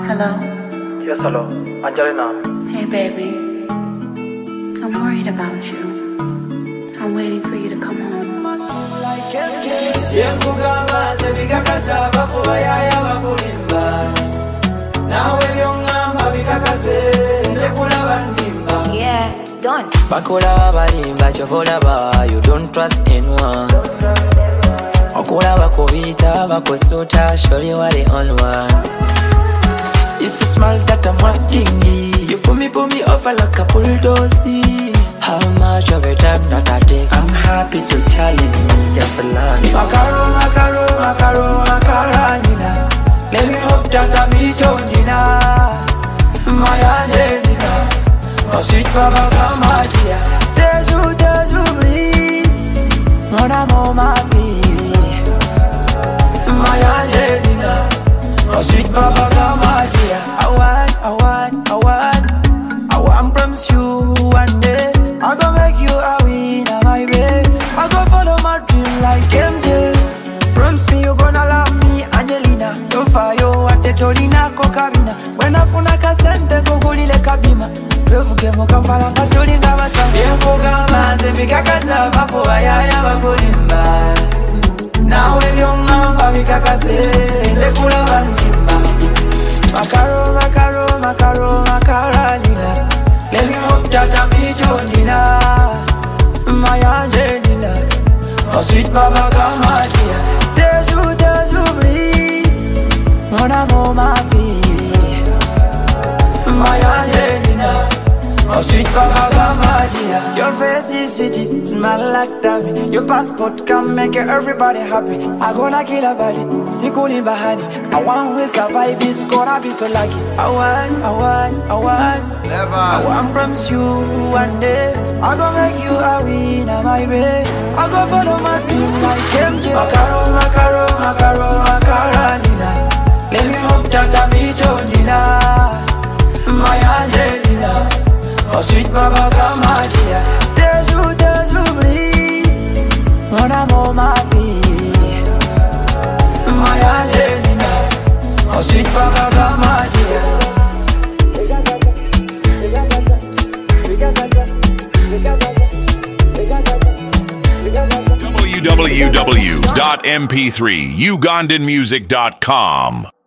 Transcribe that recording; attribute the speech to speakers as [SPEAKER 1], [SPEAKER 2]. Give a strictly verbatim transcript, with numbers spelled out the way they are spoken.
[SPEAKER 1] Hello?
[SPEAKER 2] Yes, hello. Angelina.
[SPEAKER 1] Hey, baby. I'm worried about you. I'm waiting for you to come home.
[SPEAKER 3] Yeah, it's done.
[SPEAKER 4] Bakola balimba chovola ba, you don't trust anyone. Okola bakobita bakosota, surely you are the only one. It's so small that I'm wanting it. You put me, put me over like a bulldozer. How much of your time that I take? I'm happy to challenge me, just a land. Macaro, macaro, macaro, macaronina. Let me hope that I meet you dinner. My Angelina, my sweet Baba Gamadia. Deju, deju, breathe. Mon amour, ma vie. My Angelina, my sweet Baba Gamadia. I want, I want, I want, I want promise you one day I go make you a winner, my babe. I go follow my dream like M J. Promise me you gonna love me, Angelina. Yo fayo ate tolina kokabina. When I funa kasente kugulile kabima. Revuge mukambala patolinga basa. Bienko gama zebika kasa bako bayaya bakolimba. Nawe byongamba bikakase ndekula bandimba. Macaro, macaro, macaro, macaralina. Let me hope that I meet you dinner. My Angelina, my sweet Baba Gamadia. Deju, deju, breathe. Mon amour, ma vie. My Angelina, my sweet Baba Gamadia. Your face is sweet, smell like Dami. Your passport can make everybody happy. I gonna kill a body, sikuli bahani. I want to survive, it's gonna be so lucky. I want, I want, I want.
[SPEAKER 5] Never.
[SPEAKER 4] I want promise you one day I go make you a winner, my babe. I go follow my dream like M J. Macaro, macaro, macaro, macaronina. Let me hope that I meet you dinner. My Angelina, my sweet Baba Gamadia. Deju, deju, breathe. Mon amour, ma vie. My Angelina, my sweet Baba Gamadia.
[SPEAKER 6] w w w dot m p three ugandan music dot com